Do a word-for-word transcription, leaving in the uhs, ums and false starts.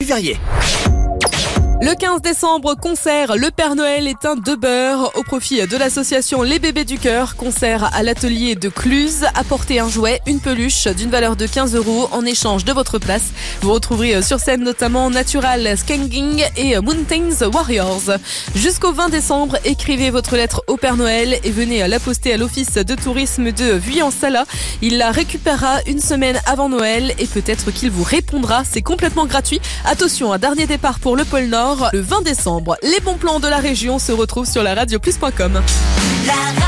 Verrier. Le quinze décembre, concert Le Père Noël est un de beurre au profit de l'association Les Bébés du Cœur. Concert à l'atelier de Cluse. Apportez un jouet, une peluche d'une valeur de quinze euros en échange de votre place. Vous retrouverez sur scène notamment Natural Skanging et Mountains Warriors. Jusqu'au vingt décembre, écrivez votre lettre au Père Noël et venez la poster à l'office de tourisme de Vuillan-Sala. Il la récupérera une semaine avant Noël et peut-être qu'il vous répondra. C'est complètement gratuit. Attention, un dernier départ pour le pôle Nord le vingt décembre. Les bons plans de la région se retrouvent sur la radio plus point com.